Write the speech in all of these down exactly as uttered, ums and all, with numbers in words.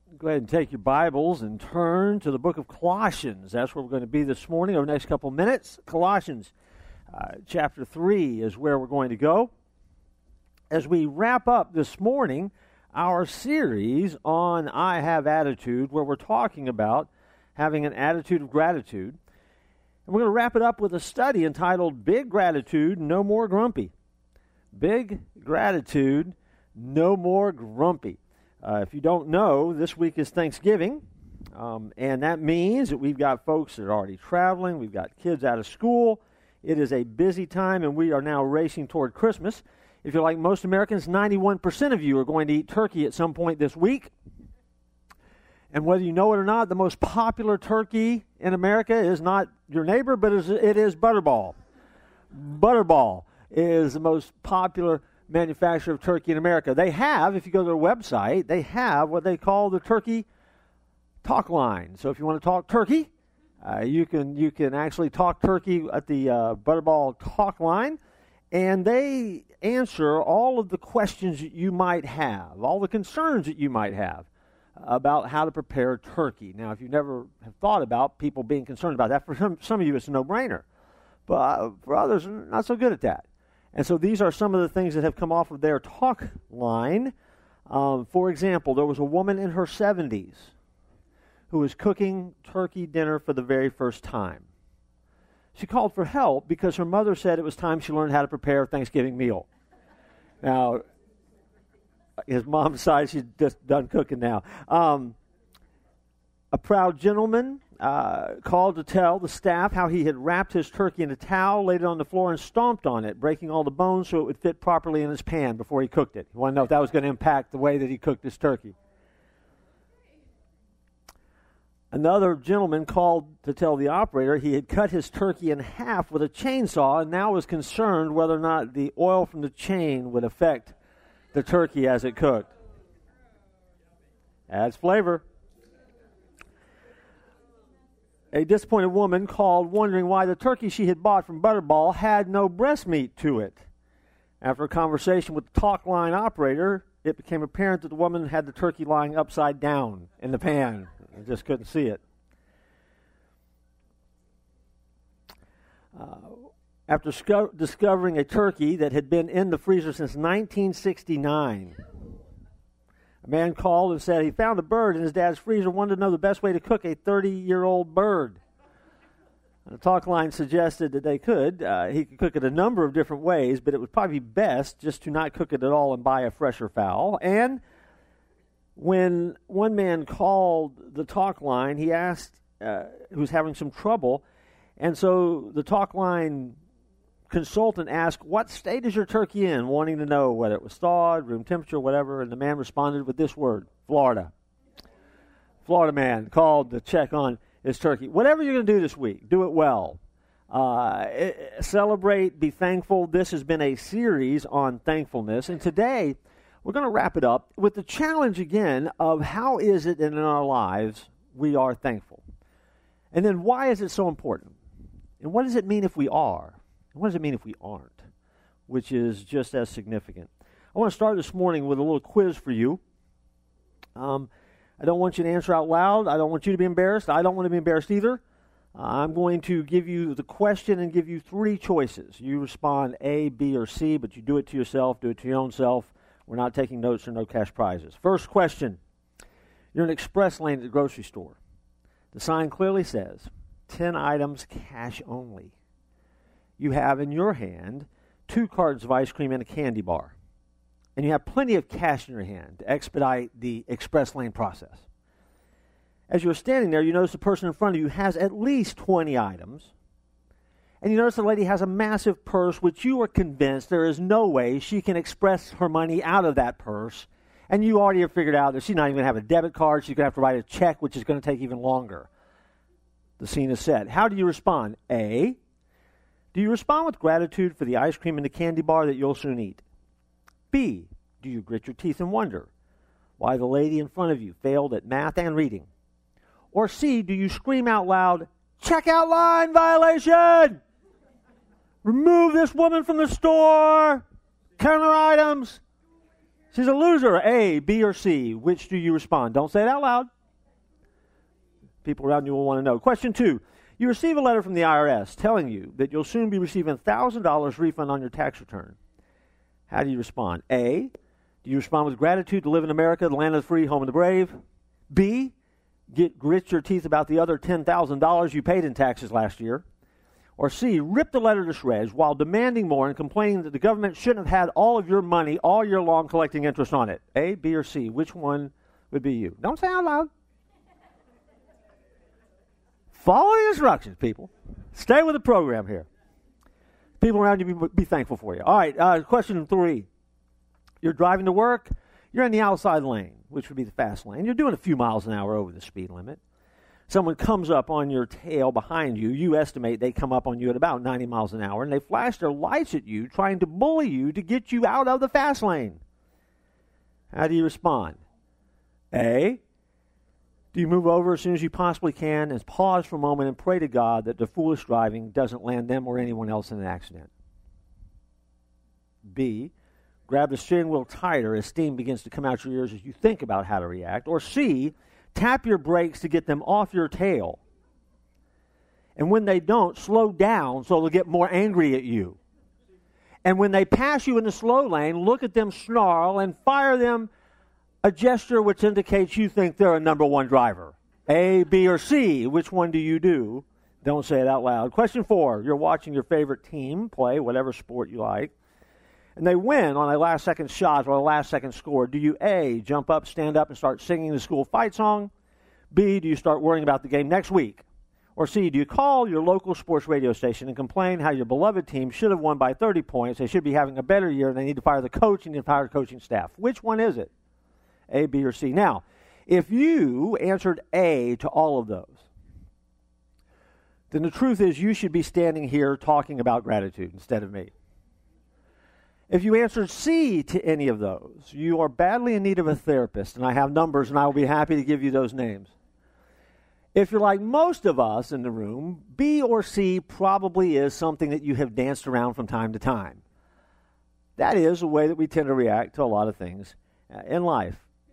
Go ahead and take your Bibles and turn to the book of Colossians. That's where we're going to be this morning over the next couple of minutes. Colossians uh, chapter three is where we're going to go. As we wrap up this morning our series on I Have Attitude, where we're talking about having an attitude of gratitude. And we're going to wrap it up with a study entitled Big Gratitude, No More Grumpy. Big Gratitude, No More Grumpy. Uh, if you don't know, this week is Thanksgiving, um, and that means that we've got folks that are already traveling, we've got kids out of school. It is a busy time, and we are now racing toward Christmas. If you're like most Americans, ninety-one percent of you are going to eat turkey at some point this week. And whether you know it or not, the most popular turkey in America is not your neighbor, but it is Butterball. Butterball is the most popular manufacturer of turkey in America. They have, if you go to their website, they have what they call the turkey talk line. So if you want to talk turkey, uh, you can you can actually talk turkey at the uh, Butterball talk line, and they answer all of the questions that you might have, all the concerns that you might have about how to prepare turkey. Now, if you never have thought about people being concerned about that, for some, some of you it's a no-brainer, but for others, not so good at that. And so these are some of the things that have come off of their talk line. Um, for example, there was a woman in her seventies who was cooking turkey dinner for the very first time. She called for help because her mother said it was time she learned how to prepare a Thanksgiving meal. Now, his mom decided she'd just done cooking now. Um, a proud gentleman Uh, called to tell the staff how he had wrapped his turkey in a towel, laid it on the floor, and stomped on it, breaking all the bones so it would fit properly in his pan before he cooked it. You want to know if that was going to impact the way that he cooked his turkey. Another gentleman called to tell the operator he had cut his turkey in half with a chainsaw and now was concerned whether or not the oil from the chain would affect the turkey as it cooked. Adds flavor. A disappointed woman called wondering why the turkey she had bought from Butterball had no breast meat to it. After a conversation with the talk line operator, it became apparent that the woman had the turkey lying upside down in the pan. I just couldn't see it. Uh, after sco- discovering a turkey that had been in the freezer since nineteen sixty-nine, a man called and said he found a bird in his dad's freezer, wanted to know the best way to cook a thirty-year-old bird. The talk line suggested that they could. Uh, he could cook it a number of different ways, but it would probably be best just to not cook it at all and buy a fresher fowl. And when one man called the talk line, he asked, uh, he was having some trouble, and so the talk line consultant asked, "What state is your turkey in?" wanting to know whether it was thawed, room temperature, whatever, and the man responded with this word, Florida. Florida man called to check on his turkey. Whatever you're going to do this week, do it well. Uh, it, celebrate, be thankful. This has been a series on thankfulness, and today we're going to wrap it up with the challenge again of how is it that in our lives we are thankful? And then why is it so important? And what does it mean if we are? What does it mean if we aren't? Which is just as significant. I want to start this morning with a little quiz for you. Um, I don't want you to answer out loud. I don't want you to be embarrassed. I don't want to be embarrassed either. Uh, I'm going to give you the question and give you three choices. You respond A, B, or C, but you do it to yourself. Do it to your own self. We're not taking notes or no cash prizes. First question. You're in express lane at the grocery store. The sign clearly says, ten items, cash only. You have in your hand two cartons of ice cream and a candy bar. And you have plenty of cash in your hand to expedite the express lane process. As you're standing there, you notice the person in front of you has at least twenty items. And you notice the lady has a massive purse, which you are convinced there is no way she can express her money out of that purse. And you already have figured out that she's not even going to have a debit card. She's going to have to write a check, which is going to take even longer. The scene is set. How do you respond? A, do you respond with gratitude for the ice cream and the candy bar that you'll soon eat? B, do you grit your teeth and wonder why the lady in front of you failed at math and reading? Or C, do you scream out loud, checkout line violation? Remove this woman from the store. Counter items. She's a loser. A, B, or C. Which do you respond? Don't say it out loud. People around you will want to know. Question two. You receive a letter from the I R S telling you that you'll soon be receiving one thousand dollars refund on your tax return. How do you respond? A, do you respond with gratitude to live in America, the land of the free, home of the brave? B, get grit your teeth about the other ten thousand dollars you paid in taxes last year? Or C, rip the letter to shreds while demanding more and complaining that the government shouldn't have had all of your money all year long collecting interest on it? A, B, or C? Which one would be you? Don't say out loud. Follow the instructions, people. Stay with the program here. People around you be, be thankful for you. All right, uh, question three. You're driving to work. You're in the outside lane, which would be the fast lane. You're doing a few miles an hour over the speed limit. Someone comes up on your tail behind you. You estimate they come up on you at about ninety miles an hour, and they flash their lights at you, trying to bully you to get you out of the fast lane. How do you respond? A, do you move over as soon as you possibly can and pause for a moment and pray to God that the foolish driving doesn't land them or anyone else in an accident? B, grab the steering wheel tighter as steam begins to come out your ears as you think about how to react. Or C, tap your brakes to get them off your tail. And when they don't, slow down so they'll get more angry at you. And when they pass you in the slow lane, look at them snarl and fire them a gesture which indicates you think they're a number one driver. A, B, or C. Which one do you do? Don't say it out loud. Question four. You're watching your favorite team play, whatever sport you like, and they win on a last-second shot or a last-second score. Do you A, jump up, stand up, and start singing the school fight song? B, do you start worrying about the game next week? Or C, do you call your local sports radio station and complain how your beloved team should have won by thirty points, they should be having a better year, and they need to fire the coach and need to fire the coaching staff? Which one is it? A, B, or C? Now, if you answered A to all of those, then the truth is you should be standing here talking about gratitude instead of me. If you answered C to any of those, you are badly in need of a therapist, and I have numbers, and I will be happy to give you those names. If you're like most of us in the room, B or C probably is something that you have danced around from time to time. That is a way that we tend to react to a lot of things uh, in life.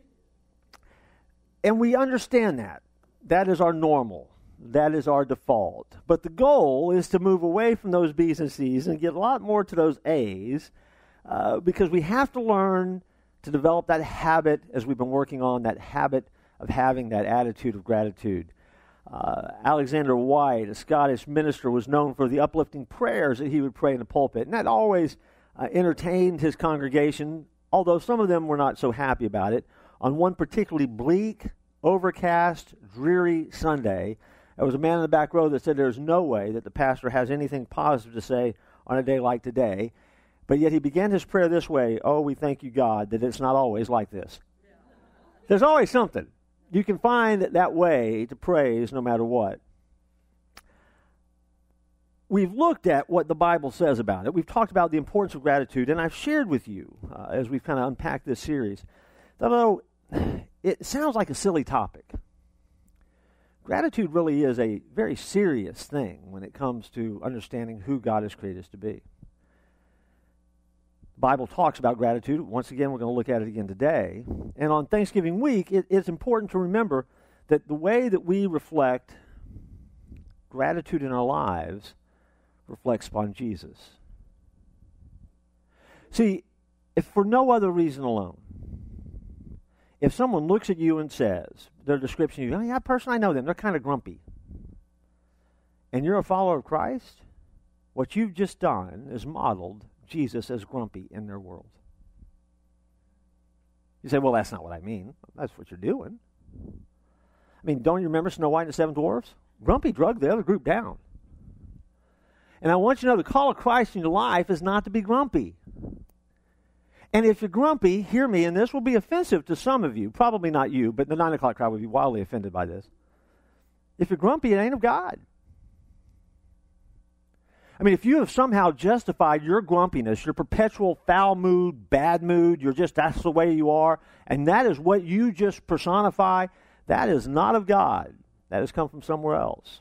And we understand that. That is our normal. That is our default. But the goal is to move away from those B's and C's and get a lot more to those A's uh, because we have to learn to develop that habit, as we've been working on, that habit of having that attitude of gratitude. Uh, Alexander White, a Scottish minister, was known for the uplifting prayers that he would pray in the pulpit. And that always uh, entertained his congregation, although some of them were not so happy about it. On one particularly bleak, overcast, dreary Sunday, there was a man in the back row that said there's no way that the pastor has anything positive to say on a day like today. But yet he began his prayer this way: oh, we thank you, God, that it's not always like this. Yeah. There's always something. You can find that way to praise no matter what. We've looked at what the Bible says about it. We've talked about the importance of gratitude, and I've shared with you, uh, as we've kind of unpacked this series, that although it sounds like a silly topic, gratitude really is a very serious thing when it comes to understanding who God has created us to be. The Bible talks about gratitude. Once again, we're going to look at it again today. And on Thanksgiving week, it, it's important to remember that the way that we reflect gratitude in our lives reflects upon Jesus. See, if for no other reason alone, if someone looks at you and says, their description of you, oh, yeah, that person, I know them, they're kind of grumpy, and you're a follower of Christ, what you've just done is modeled Jesus as grumpy in their world. You say, well, that's not what I mean. That's what you're doing. I mean, don't you remember Snow White and the Seven Dwarfs? Grumpy drug the other group down. And I want you to know the call of Christ in your life is not to be grumpy. And if you're grumpy, hear me, and this will be offensive to some of you. Probably not you, but the nine o'clock crowd would be wildly offended by this. If you're grumpy, it ain't of God. I mean, if you have somehow justified your grumpiness, your perpetual foul mood, bad mood, you're just, that's the way you are, and that is what you just personify, that is not of God. That has come from somewhere else.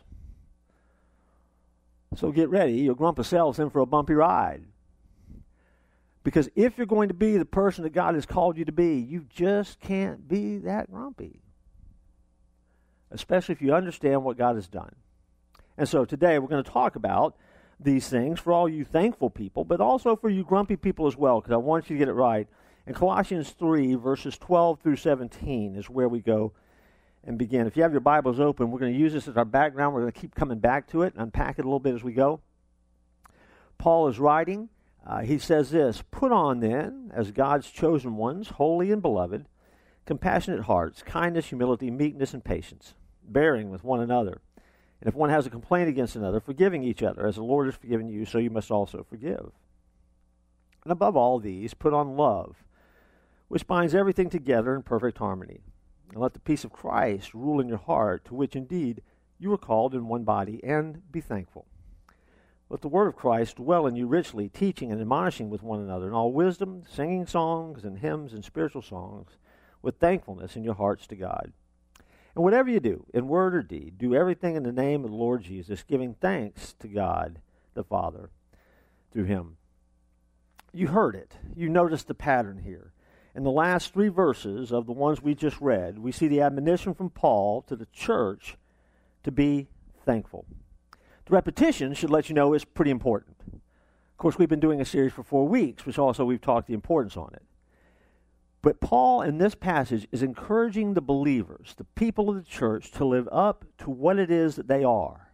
So get ready. Your grumpy self's in for a bumpy ride. Because if you're going to be the person that God has called you to be, you just can't be that grumpy. Especially if you understand what God has done. And so today we're going to talk about these things for all you thankful people, but also for you grumpy people as well, because I want you to get it right. In Colossians three, verses twelve through seventeen is where we go and begin. If you have your Bibles open, we're going to use this as our background. We're going to keep coming back to it and unpack it a little bit as we go. Paul is writing. Uh, he says this, "Put on then, as God's chosen ones, holy and beloved, compassionate hearts, kindness, humility, meekness, and patience, bearing with one another. And if one has a complaint against another, forgiving each other, as the Lord has forgiven you, so you must also forgive. And above all these, put on love, which binds everything together in perfect harmony. And let the peace of Christ rule in your heart, to which indeed you were called in one body, and be thankful. Let the word of Christ dwell in you richly, teaching and admonishing with one another in all wisdom, singing songs and hymns and spiritual songs, with thankfulness in your hearts to God. And whatever you do, in word or deed, do everything in the name of the Lord Jesus, giving thanks to God the Father through him." You heard it. You noticed the pattern here. In the last three verses of the ones we just read, we see the admonition from Paul to the church to be thankful. The repetition should let you know is pretty important. Of course, we've been doing a series for four weeks, which also we've talked the importance on it. But Paul, in this passage, is encouraging the believers, the people of the church, to live up to what it is that they are.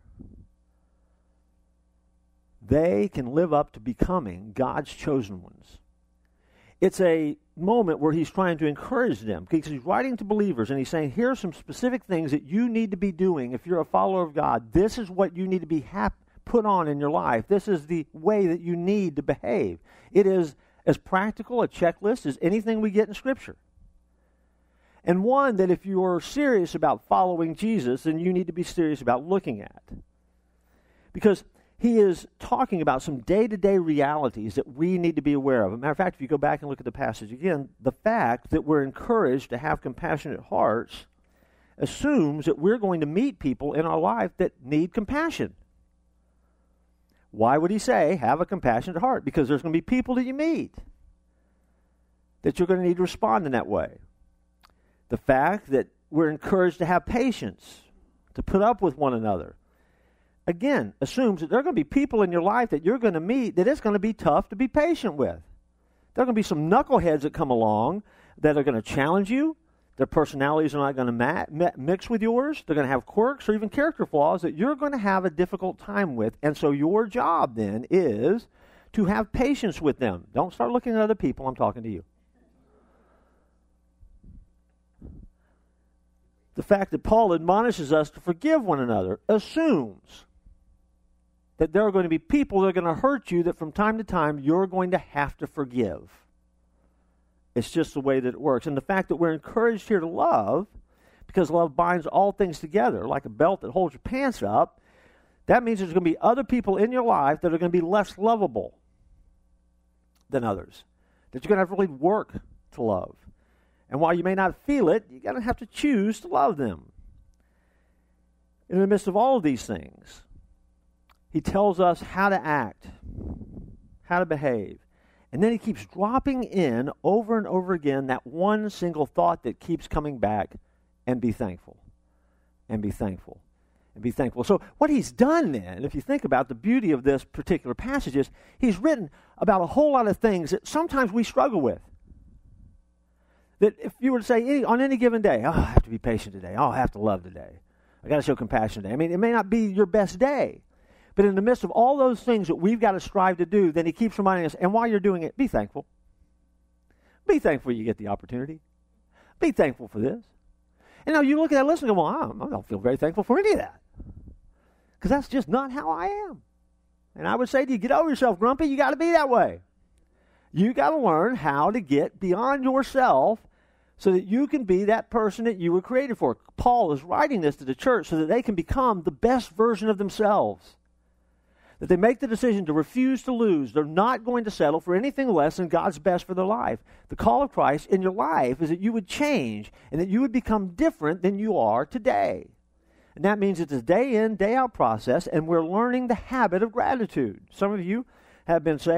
They can live up to becoming God's chosen ones. It's a moment where he's trying to encourage them, because he's writing to believers and he's saying, here are some specific things that you need to be doing if you're a follower of God. This is what you need to be hap- put on in your life. This is the way that you need to behave. It is as practical a checklist as anything we get in Scripture. And one that if you are serious about following Jesus, then you need to be serious about looking at. Because he is talking about some day-to-day realities that we need to be aware of. As a matter of fact, if you go back and look at the passage again, the fact that we're encouraged to have compassionate hearts assumes that we're going to meet people in our life that need compassion. Why would he say, have a compassionate heart? Because there's going to be people that you meet that you're going to need to respond in that way. The fact that we're encouraged to have patience, to put up with one another, again, assumes that there are going to be people in your life that you're going to meet that it's going to be tough to be patient with. There are going to be some knuckleheads that come along that are going to challenge you. Their personalities are not going to ma- mi- mix with yours. They're going to have quirks or even character flaws that you're going to have a difficult time with. And so your job then is to have patience with them. Don't start looking at other people. I'm talking to you. The fact that Paul admonishes us to forgive one another assumes that there are going to be people that are going to hurt you that from time to time you're going to have to forgive. It's just the way that it works. And the fact that we're encouraged here to love, because love binds all things together, like a belt that holds your pants up, that means there's going to be other people in your life that are going to be less lovable than others, that you're going to have to really work to love. And while you may not feel it, you're going to have to choose to love them. In the midst of all of these things, he tells us how to act, how to behave. And then he keeps dropping in over and over again that one single thought that keeps coming back, and be thankful, and be thankful, and be thankful. So what he's done then, if you think about the beauty of this particular passage, is he's written about a whole lot of things that sometimes we struggle with. That if you were to say, any, on any given day, oh, I have to be patient today. Oh, I have to love today. I got to show compassion today. I mean, it may not be your best day. But in the midst of all those things that we've got to strive to do, then he keeps reminding us, and while you're doing it, be thankful. Be thankful you get the opportunity. Be thankful for this. And now you look at that list and go, well, I don't feel very thankful for any of that. Because that's just not how I am. And I would say to you, get over yourself, grumpy. You got to be that way. You got to learn how to get beyond yourself so that you can be that person that you were created for. Paul is writing this to the church so that they can become the best version of themselves. That they make the decision to refuse to lose. They're not going to settle for anything less than God's best for their life. The call of Christ in your life is that you would change and that you would become different than you are today. And that means it's a day in, day out process, and we're learning the habit of gratitude. Some of you have been saying,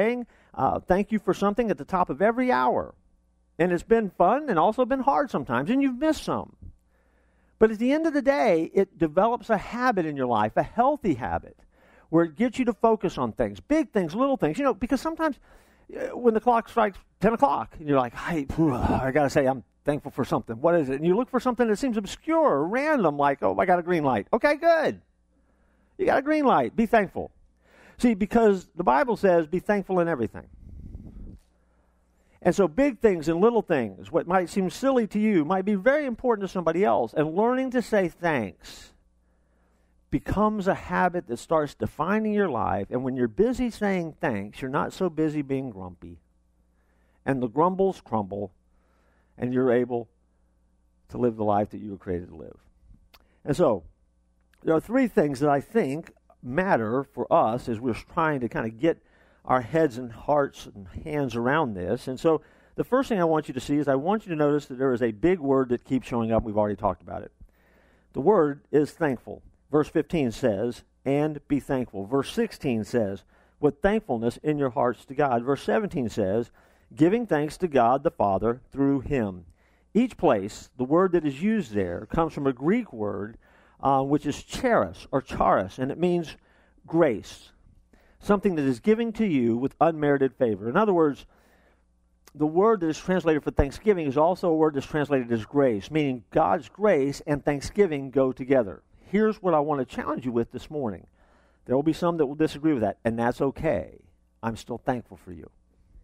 Uh, thank you for something at the top of every hour. And it's been fun and also been hard sometimes, and you've missed some. But at the end of the day, it develops a habit in your life, a healthy habit, where it gets you to focus on things, big things, little things. You know, because sometimes uh, when the clock strikes ten o'clock, and you're like, hey, I got to say, I'm thankful for something. What is it? And you look for something that seems obscure or random, like, oh, I got a green light. Okay, good. You got a green light. Be thankful. See, because the Bible says, be thankful in everything. And so big things and little things, what might seem silly to you, might be very important to somebody else. And learning to say thanks becomes a habit that starts defining your life. And when you're busy saying thanks, you're not so busy being grumpy. And the grumbles crumble, and you're able to live the life that you were created to live. And so, there are three things that I think matter for us as we're trying to kind of get our heads and hearts and hands around this. And so the first thing I want you to see is I want you to notice that there is a big word that keeps showing up. We've already talked about it. The word is thankful. Verse fifteen says, and be thankful. Verse sixteen says, with thankfulness in your hearts to God. Verse seventeen says, giving thanks to God the Father through him. Each place, the word that is used there comes from a Greek word, uh, which is charis or charis, and it means grace. Something that is given to you with unmerited favor. In other words, the word that is translated for thanksgiving is also a word that's translated as grace, meaning God's grace and thanksgiving go together. Here's what I want to challenge you with this morning. There will be some that will disagree with that, and that's okay. I'm still thankful for you.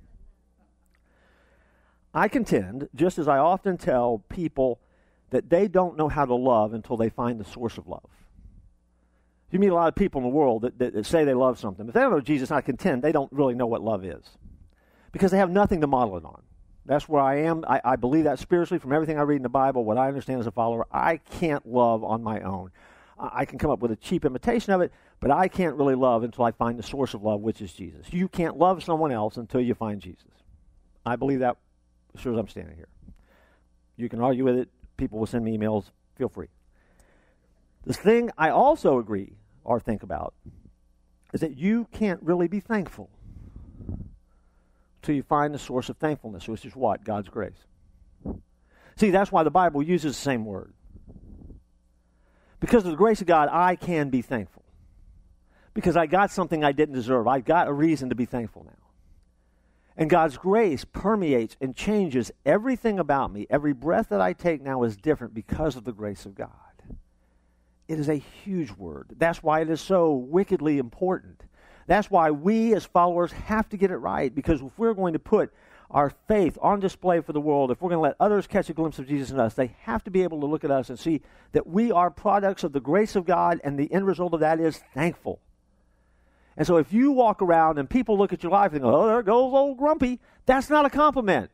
I contend, just as I often tell people, that they don't know how to love until they find the source of love. You meet a lot of people in the world that, that, that say they love something. If they don't know Jesus, I contend they don't really know what love is. Because they have nothing to model it on. That's where I am. I, I believe that spiritually from everything I read in the Bible, what I understand as a follower. I can't love on my own. I, I can come up with a cheap imitation of it, but I can't really love until I find the source of love, which is Jesus. You can't love someone else until you find Jesus. I believe that as sure as I'm standing here. You can argue with it. People will send me emails. Feel free. The thing I also agree or think about is that you can't really be thankful until you find the source of thankfulness, which is what? God's grace. See, that's why the Bible uses the same word. Because of the grace of God, I can be thankful. Because I got something I didn't deserve. I got a reason to be thankful now. And God's grace permeates and changes everything about me. Every breath that I take now is different because of the grace of God. It is a huge word. That's why it is so wickedly important. That's why we as followers have to get it right. Because if we're going to put our faith on display for the world, if we're going to let others catch a glimpse of Jesus in us, they have to be able to look at us and see that we are products of the grace of God, and the end result of that is thankful. And so if you walk around and people look at your life and go, oh, there goes old Grumpy, that's not a compliment.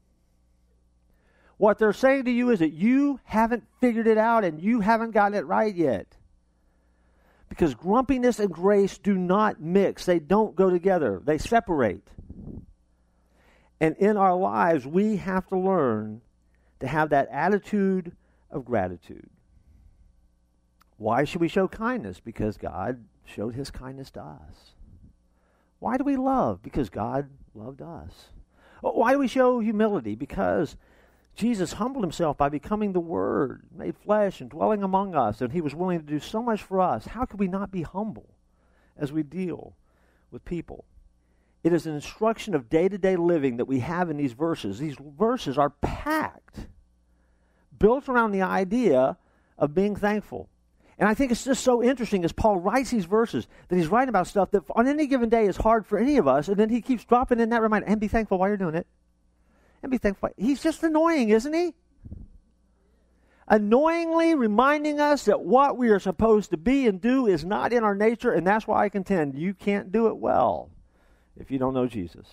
What they're saying to you is that you haven't figured it out and you haven't gotten it right yet. Because grumpiness and grace do not mix. They don't go together. They separate. And in our lives, we have to learn to have that attitude of gratitude. Why should we show kindness? Because God showed his kindness to us. Why do we love? Because God loved us. Why do we show humility? Because Jesus humbled himself by becoming the Word, made flesh and dwelling among us, and he was willing to do so much for us. How could we not be humble as we deal with people? It is an instruction of day-to-day living that we have in these verses. These verses are packed, built around the idea of being thankful. And I think it's just so interesting as Paul writes these verses that he's writing about stuff that on any given day is hard for any of us, and then he keeps dropping in that reminder, and be thankful while you're doing it. And be thankful. He's just annoying, isn't he? Annoyingly reminding us that what we are supposed to be and do is not in our nature, and that's why I contend you can't do it well if you don't know Jesus.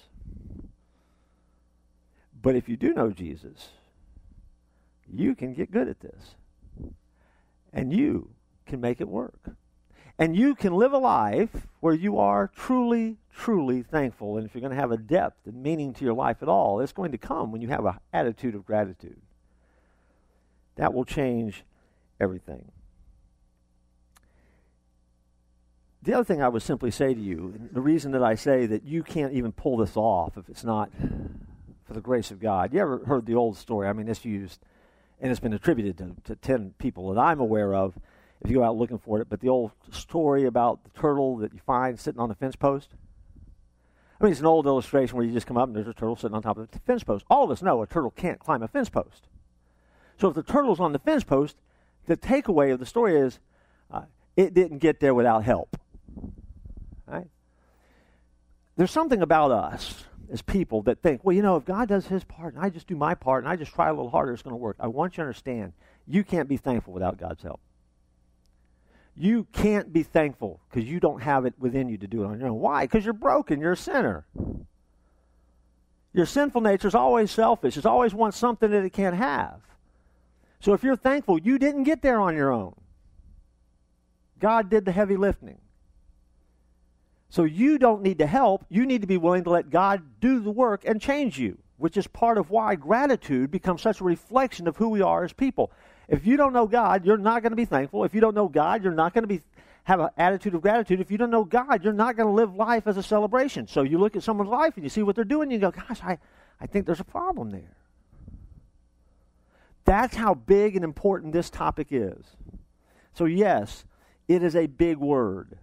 But if you do know Jesus, you can get good at this. And you can make it work. And you can live a life where you are truly, truly thankful. And if you're going to have a depth and meaning to your life at all, it's going to come when you have an attitude of gratitude. That will change everything. The other thing I would simply say to you, and the reason that I say that you can't even pull this off if it's not for the grace of God. You ever heard the old story? I mean, it's used, and it's been attributed to, to ten people that I'm aware of, if you go out looking for it, but the old story about the turtle that you find sitting on the fence post. I mean, it's an old illustration where you just come up and there's a turtle sitting on top of the fence post. All of us know a turtle can't climb a fence post. So if the turtle's on the fence post, the takeaway of the story is uh, it didn't get there without help. Right? There's something about us as people that think, well, you know, if God does his part and I just do my part and I just try a little harder, it's going to work. I want you to understand, you can't be thankful without God's help. You can't be thankful because you don't have it within you to do it on your own. Why? Because you're broken. You're a sinner. Your sinful nature is always selfish. It always wants something that it can't have. So if you're thankful, you didn't get there on your own. God did the heavy lifting. So you don't need to help. You need to be willing to let God do the work and change you, which is part of why gratitude becomes such a reflection of who we are as people. If you don't know God, you're not going to be thankful. If you don't know God, you're not going to be have an attitude of gratitude. If you don't know God, you're not going to live life as a celebration. So you look at someone's life and you see what they're doing and you go, gosh, I, I think there's a problem there. That's how big and important this topic is. So yes, it is a big word.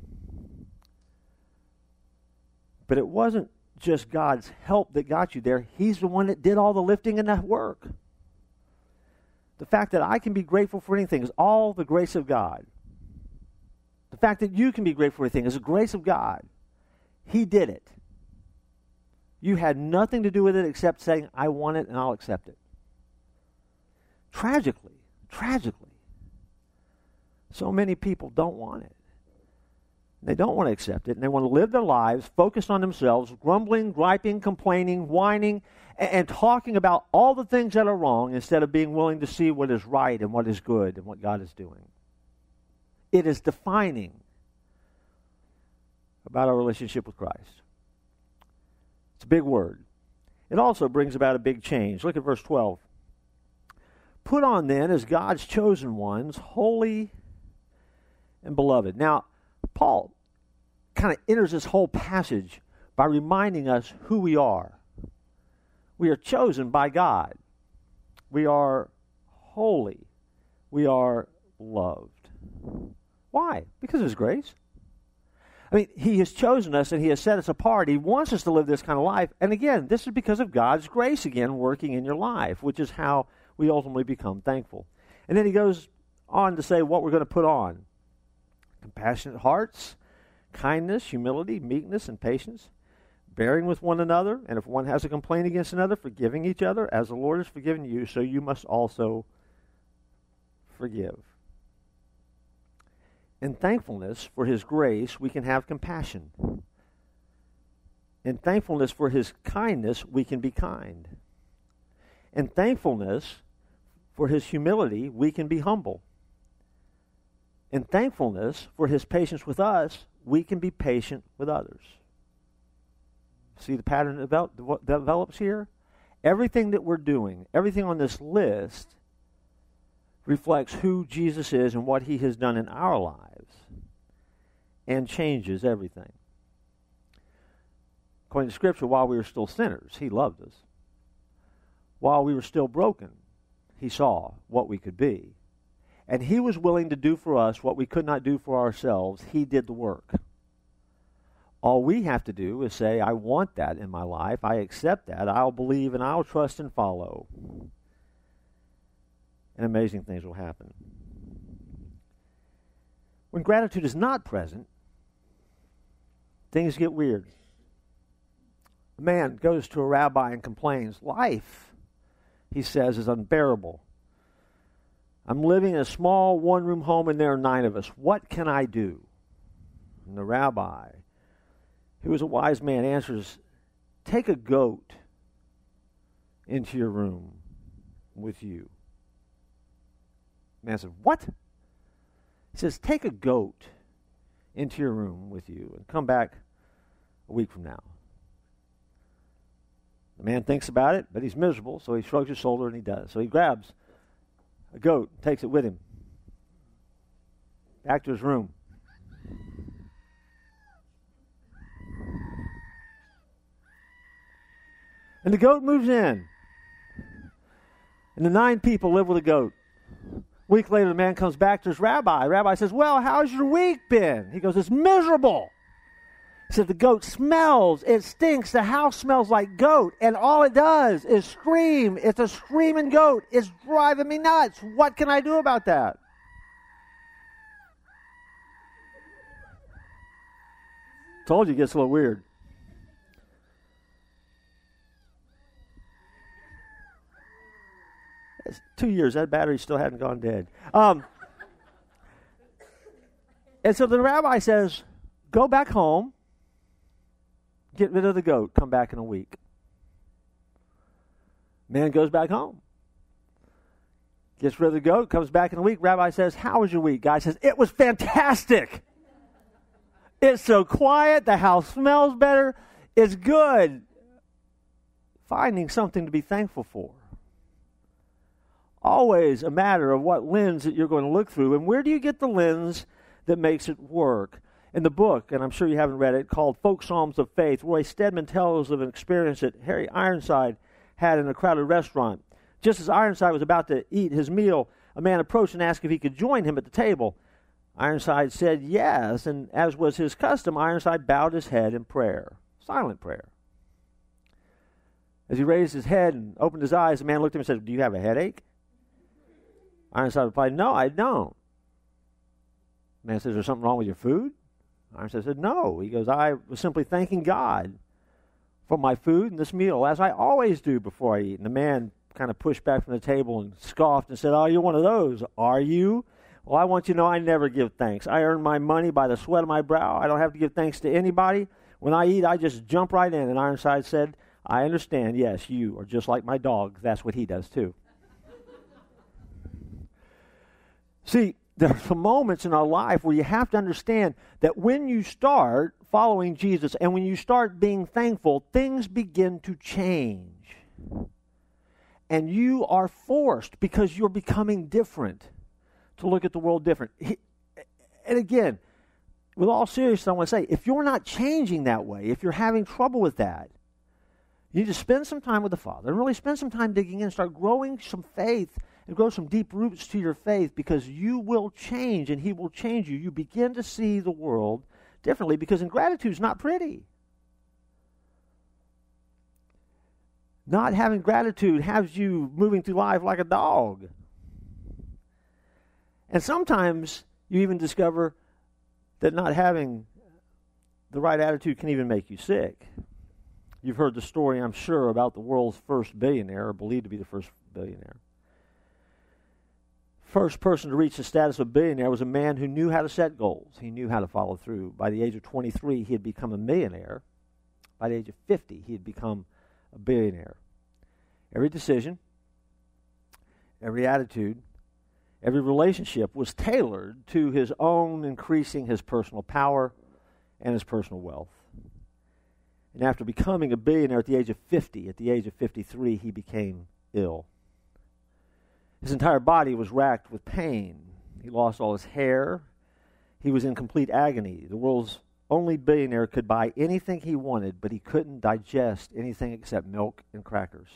But it wasn't just God's help that got you there. He's the one that did all the lifting and the work. The fact that I can be grateful for anything is all the grace of God. The fact that you can be grateful for anything is the grace of God. He did it. You had nothing to do with it except saying, I want it and I'll accept it. Tragically, tragically, so many people don't want it. They don't want to accept it, and they want to live their lives focused on themselves, grumbling, griping, complaining, whining, and, and talking about all the things that are wrong instead of being willing to see what is right and what is good and what God is doing. It is defining about our relationship with Christ. It's a big word. It also brings about a big change. Look at verse twelve. Put on then as God's chosen ones, holy and beloved. Now, Paul kind of enters this whole passage by reminding us who we are. We are chosen by God. We are holy. We are loved. Why? Because of his grace. I mean, he has chosen us and he has set us apart. He wants us to live this kind of life. And again, this is because of God's grace again working in your life, which is how we ultimately become thankful. And then he goes on to say what we're going to put on. Compassionate hearts, kindness, humility, meekness, and patience, bearing with one another, and if one has a complaint against another, forgiving each other, as the Lord has forgiven you, so you must also forgive. In thankfulness for his grace, we can have compassion. In thankfulness for his kindness, we can be kind. In thankfulness for his humility, we can be humble. In thankfulness for his patience with us, we can be patient with others. See the pattern that develops here? Everything that we're doing, everything on this list reflects who Jesus is and what he has done in our lives and changes everything. According to Scripture, while we were still sinners, he loved us. While we were still broken, he saw what we could be. And he was willing to do for us what we could not do for ourselves. He did the work. All we have to do is say, I want that in my life. I accept that. I'll believe and I'll trust and follow. And amazing things will happen. When gratitude is not present, things get weird. A man goes to a rabbi and complains, life, he says, is unbearable. I'm living in a small one-room home and there are nine of us. What can I do? And the rabbi, who was a wise man, answers, take a goat into your room with you. The man said, what? He says, take a goat into your room with you and come back a week from now. The man thinks about it, but he's miserable, so he shrugs his shoulder and he does. So he grabs a goat, takes it with him back to his room. And the goat moves in. And the nine people live with a goat. A week later, the man comes back to his rabbi. The rabbi says, well, how's your week been? He goes, it's miserable. He said, the goat smells. It stinks. The house smells like goat. And all it does is scream. It's a screaming goat. It's driving me nuts. What can I do about that? Told you it gets a little weird. It's two years. That battery still hadn't gone dead. Um, and so the rabbi says, go back home. Get rid of the goat. Come back in a week. Man goes back home. Gets rid of the goat. Comes back in a week. Rabbi says, how was your week? Guy says, it was fantastic. It's so quiet. The house smells better. It's good. Finding something to be thankful for. Always a matter of what lens that you're going to look through. And where do you get the lens that makes it work? In the book, and I'm sure you haven't read it, called Folk Psalms of Faith, Roy Stedman tells of an experience that Harry Ironside had in a crowded restaurant. Just as Ironside was about to eat his meal, a man approached and asked if he could join him at the table. Ironside said yes, and as was his custom, Ironside bowed his head in prayer, silent prayer. As he raised his head and opened his eyes, the man looked at him and said, do you have a headache? Ironside replied, no, I don't. The man says, is there something wrong with your food? Ironside said, no. He goes, I was simply thanking God for my food and this meal, as I always do before I eat. And the man kind of pushed back from the table and scoffed and said, oh, you're one of those, are you? Well, I want you to know I never give thanks. I earn my money by the sweat of my brow. I don't have to give thanks to anybody. When I eat, I just jump right in. And Ironside said, I understand, yes, you are just like my dog. That's what he does too. See, there are some moments in our life where you have to understand that when you start following Jesus and when you start being thankful, things begin to change. And you are forced, because you're becoming different, to look at the world different. And again, with all seriousness, I want to say, if you're not changing that way, if you're having trouble with that, you need to spend some time with the Father and really spend some time digging in, start growing some faith and grow some deep roots to your faith, because you will change and He will change you. You begin to see the world differently, because ingratitude is not pretty. Not having gratitude has you moving through life like a dog. And sometimes you even discover that not having the right attitude can even make you sick. You've heard the story, I'm sure, about the world's first billionaire, or believed to be the first billionaire. First person to reach the status of billionaire was a man who knew how to set goals. He knew how to follow through. By the age of twenty-three, he had become a millionaire. By the age of fifty, he had become a billionaire. Every decision, every attitude, every relationship was tailored to his own increasing his personal power and his personal wealth. And after becoming a billionaire at the age of fifty, at the age of fifty-three, he became ill. His entire body was racked with pain. He lost all his hair. He was in complete agony. The world's only billionaire could buy anything he wanted, but he couldn't digest anything except milk and crackers.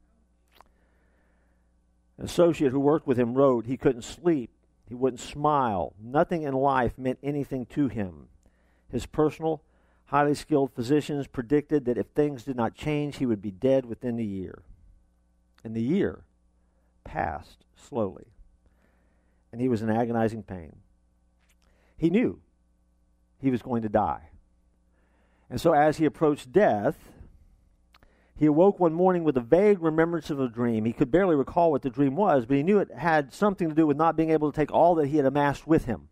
An associate who worked with him wrote, he couldn't sleep. He wouldn't smile. Nothing in life meant anything to him. His personal, highly skilled physicians predicted that if things did not change, he would be dead within a year. And the year passed slowly, and he was in agonizing pain. He knew he was going to die. And so as he approached death, he awoke one morning with a vague remembrance of a dream. He could barely recall what the dream was, but he knew it had something to do with not being able to take all that he had amassed with him.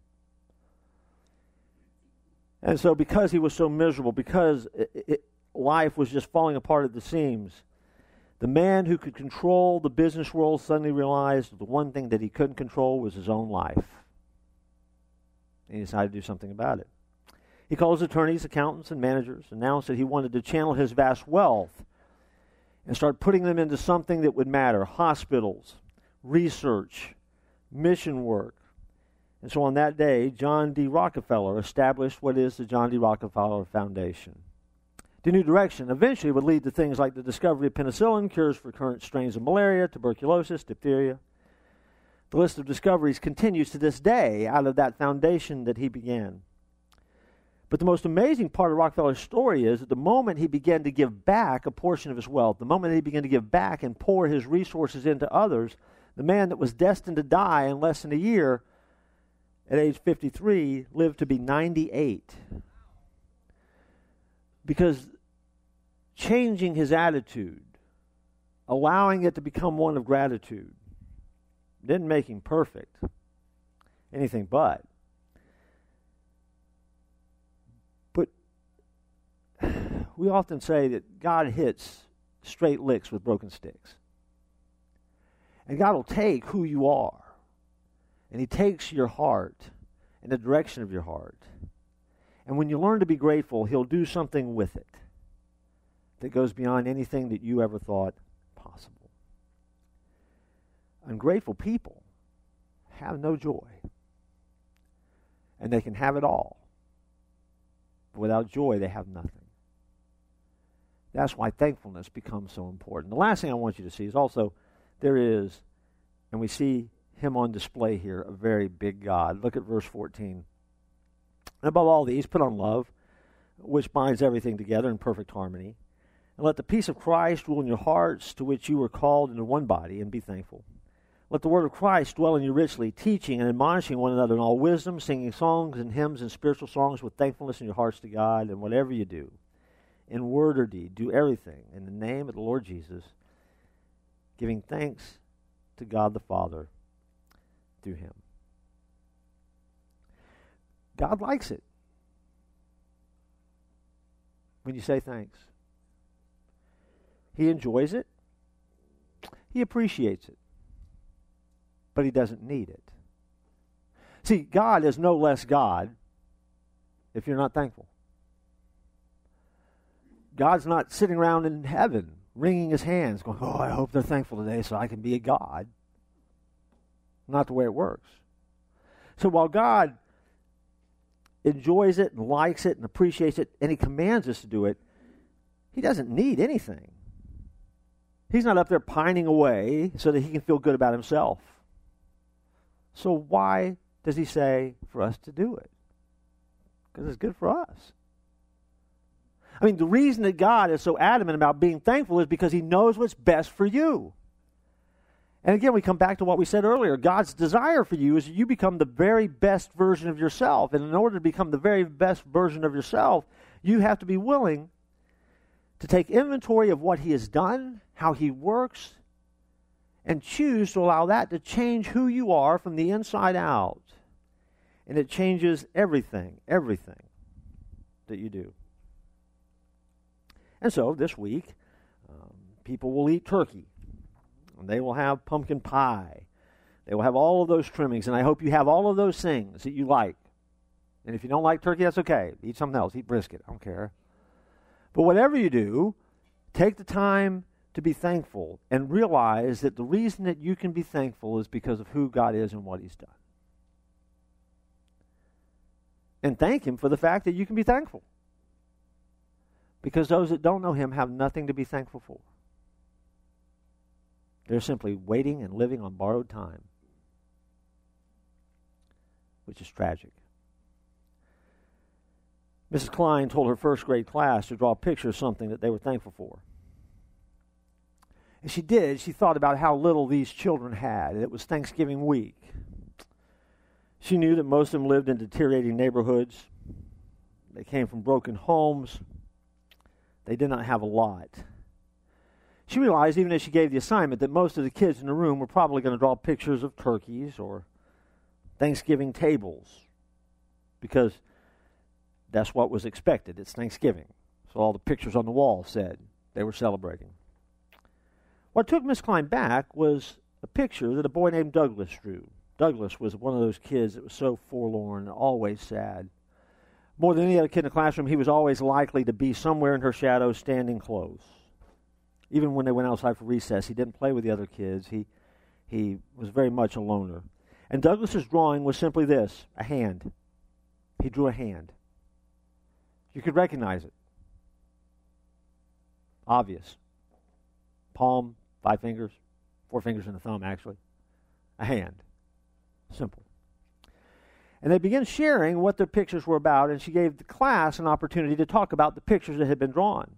And so because he was so miserable, because it, it, life was just falling apart at the seams, the man who could control the business world suddenly realized the one thing that he couldn't control was his own life. And he decided to do something about it. He called his attorneys, accountants, and managers, announced that he wanted to channel his vast wealth and start putting them into something that would matter: hospitals, research, mission work. And so on that day, John D. Rockefeller established what is the John D. Rockefeller Foundation. to new direction. Eventually, it would lead to things like the discovery of penicillin, cures for current strains of malaria, tuberculosis, diphtheria. The list of discoveries continues to this day out of that foundation that he began. But the most amazing part of Rockefeller's story is that the moment he began to give back a portion of his wealth, the moment he began to give back and pour his resources into others, the man that was destined to die in less than a year, at age fifty-three, lived to be ninety-eight. Because changing his attitude, allowing it to become one of gratitude, didn't make him perfect, anything but. But we often say that God hits straight licks with broken sticks. And God will take who you are, and he takes your heart and the direction of your heart. And when you learn to be grateful, he'll do something with it that goes beyond anything that you ever thought possible. Ungrateful people have no joy. And they can have it all. But without joy, they have nothing. That's why thankfulness becomes so important. The last thing I want you to see is also there is, and we see him on display here, a very big God. Look at verse fourteen. And above all these, put on love, which binds everything together in perfect harmony. And let the peace of Christ rule in your hearts, to which you were called into one body, and be thankful. Let the word of Christ dwell in you richly, teaching and admonishing one another in all wisdom, singing songs and hymns and spiritual songs with thankfulness in your hearts to God. And whatever you do, in word or deed, do everything in the name of the Lord Jesus, giving thanks to God the Father through him. God likes it when you say thanks. He enjoys it. He appreciates it. But he doesn't need it. See, God is no less God if you're not thankful. God's not sitting around in heaven wringing his hands going, oh, I hope they're thankful today so I can be a God. Not the way it works. So while God enjoys it and likes it and appreciates it, and he commands us to do it, he doesn't need anything. He's not up there pining away so that he can feel good about himself. So why does he say for us to do it? Because it's good for us. I mean, the reason that God is so adamant about being thankful is because he knows what's best for you. And again, we come back to what we said earlier. God's desire for you is that you become the very best version of yourself. And in order to become the very best version of yourself, you have to be willing to take inventory of what he has done, how he works, and choose to allow that to change who you are from the inside out. And it changes everything, everything that you do. And so this week, um, people will eat turkey. And they will have pumpkin pie. They will have all of those trimmings. And I hope you have all of those things that you like. And if you don't like turkey, that's okay. Eat something else. Eat brisket. I don't care. But whatever you do, take the time to be thankful and realize that the reason that you can be thankful is because of who God is and what he's done. And thank him for the fact that you can be thankful. Because those that don't know him have nothing to be thankful for. They're simply waiting and living on borrowed time, which is tragic. Missus Klein told her first grade class to draw a picture of something that they were thankful for. And she did. She thought about how little these children had. It was Thanksgiving week. She knew that most of them lived in deteriorating neighborhoods. They came from broken homes. They did not have a lot. She realized, even as she gave the assignment, that most of the kids in the room were probably going to draw pictures of turkeys or Thanksgiving tables, because that's what was expected. It's Thanksgiving. So all the pictures on the wall said they were celebrating. What took Miss Klein back was a picture that a boy named Douglas drew. Douglas was one of those kids that was so forlorn and always sad. More than any other kid in the classroom, he was always likely to be somewhere in her shadow, standing close. Even when they went outside for recess, he didn't play with the other kids. He he was very much a loner. And Douglas's drawing was simply this, a hand. He drew a hand. You could recognize it. Obvious. Palm, five fingers, four fingers and a thumb, actually. A hand. Simple. And they began sharing what their pictures were about, and she gave the class an opportunity to talk about the pictures that had been drawn.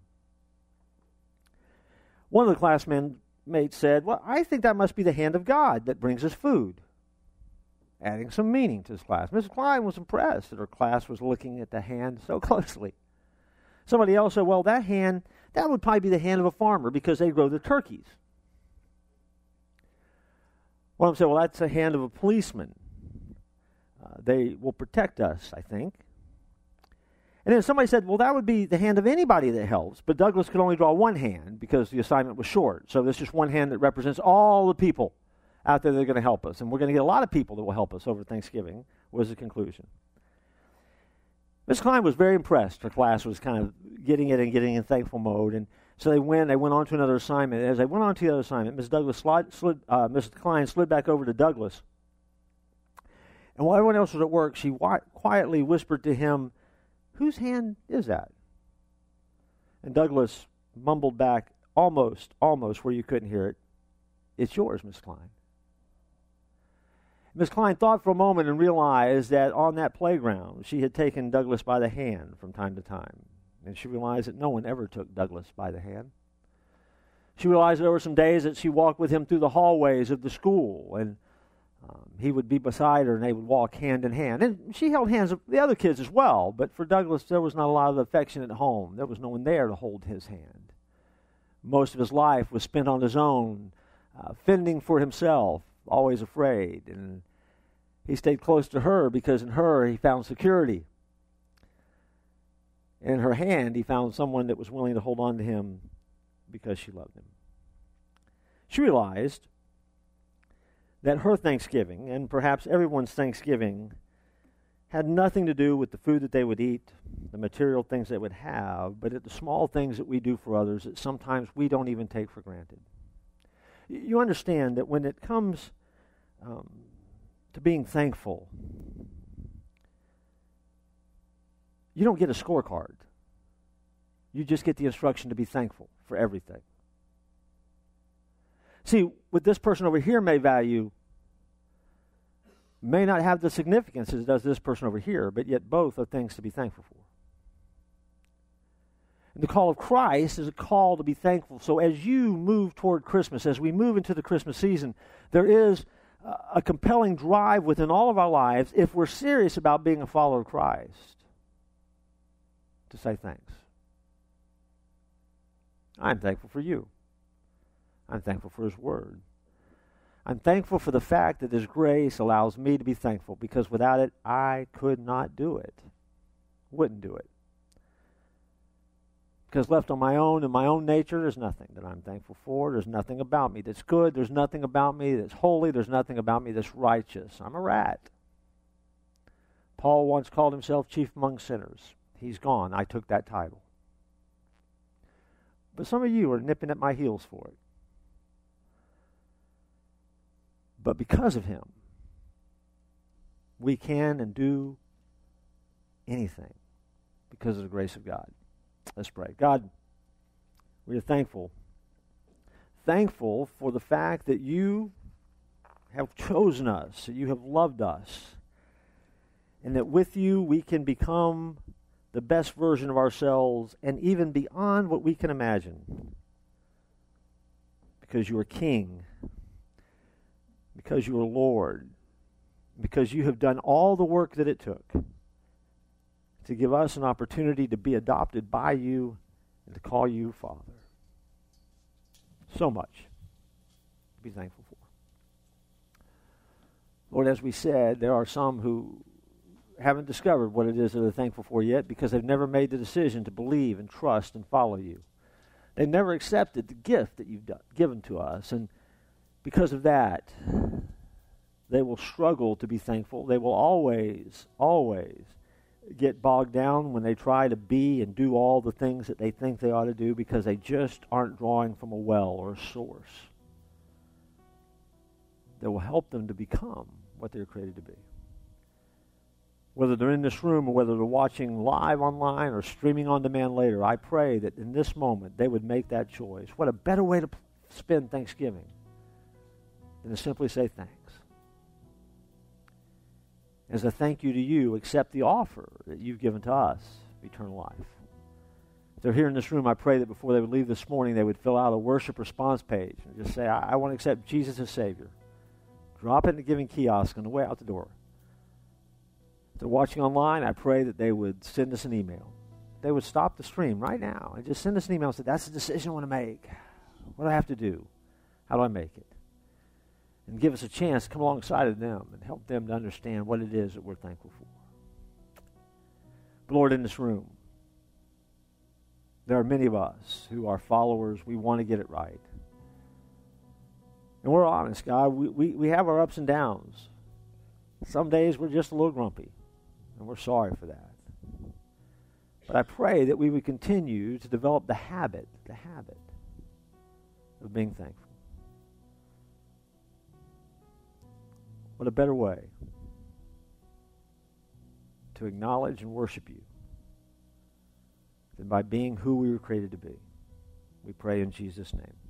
One of the classmates said, well, I think that must be the hand of God that brings us food. Adding some meaning to his class. Missus Klein was impressed that her class was looking at the hand so closely. Somebody else said, well, that hand, that would probably be the hand of a farmer because they grow the turkeys. One of them said, well, that's the hand of a policeman. Uh, they will protect us, I think. And then somebody said, well, that would be the hand of anybody that helps. But Douglas could only draw one hand because the assignment was short. So there's just one hand that represents all the people out there that are going to help us. And we're going to get a lot of people that will help us over Thanksgiving, was the conclusion. Miz Klein was very impressed. Her class was kind of getting it and getting in thankful mode. And so they went, they went on to another assignment. As they went on to the other assignment, Miz Douglas slid, slid, uh, Miz Klein slid back over to Douglas. And while everyone else was at work, she wi- quietly whispered to him, whose hand is that? And Douglas mumbled back, almost, almost where you couldn't hear it, it's yours, Miz Klein. Miz Klein thought for a moment and realized that on that playground, she had taken Douglas by the hand from time to time. And she realized that no one ever took Douglas by the hand. She realized that there were some days that she walked with him through the hallways of the school, and um, he would be beside her, and they would walk hand in hand. And she held hands with the other kids as well, but for Douglas, there was not a lot of affection at home. There was no one there to hold his hand. Most of his life was spent on his own, uh, fending for himself, always afraid. And he stayed close to her because in her he found security. In her hand, he found someone that was willing to hold on to him because she loved him. She realized that her Thanksgiving, and perhaps everyone's Thanksgiving, had nothing to do with the food that they would eat, the material things they would have, but at the small things that we do for others that sometimes we don't even take for granted. You understand that when it comes um, to being thankful, you don't get a scorecard. You just get the instruction to be thankful for everything. See, what this person over here may value may not have the significance as does this person over here, but yet both are things to be thankful for. And the call of Christ is a call to be thankful. So as you move toward Christmas, as we move into the Christmas season, there is a, a compelling drive within all of our lives, if we're serious about being a follower of Christ, to say thanks. I'm thankful for you. I'm thankful for His Word. I'm thankful for the fact that His grace allows me to be thankful, because without it, I could not do it. Wouldn't do it. Because left on my own, in my own nature, there's nothing that I'm thankful for. There's nothing about me that's good. There's nothing about me that's holy. There's nothing about me that's righteous. I'm a rat. Paul once called himself chief among sinners. He's gone. I took that title. But some of you are nipping at my heels for it. But because of Him, we can and do anything because of the grace of God. Let's pray. God, we are thankful. Thankful for the fact that you have chosen us, that you have loved us, and that with you we can become the best version of ourselves and even beyond what we can imagine. Because you are King. Because you are Lord. Because you have done all the work that it took to give us an opportunity to be adopted by you and to call you Father. So much to be thankful for. Lord, as we said, there are some who haven't discovered what it is that they're thankful for yet because they've never made the decision to believe and trust and follow you. They've never accepted the gift that you've done, given to us, and because of that, they will struggle to be thankful. They will always, always get bogged down when they try to be and do all the things that they think they ought to do because they just aren't drawing from a well or a source that will help them to become what they're created to be. Whether they're in this room or whether they're watching live online or streaming on demand later, I pray that in this moment they would make that choice. What a better way to p- spend Thanksgiving than to simply say thanks. As a thank you to you, accept the offer that you've given to us, eternal life. If they're here in this room, I pray that before they would leave this morning, they would fill out a worship response page and just say, I, I want to accept Jesus as Savior. Drop it in the giving kiosk on the way out the door. If they're watching online, I pray that they would send us an email. They would stop the stream right now and just send us an email and say, that's the decision I want to make. What do I have to do? How do I make it? And give us a chance to come alongside of them and help them to understand what it is that we're thankful for. But Lord, in this room, there are many of us who are followers. We want to get it right. And we're honest, God. We, we, we have our ups and downs. Some days we're just a little grumpy, and we're sorry for that. But I pray that we would continue to develop the habit, the habit of being thankful. What a better way to acknowledge and worship you than by being who we were created to be. We pray in Jesus' name.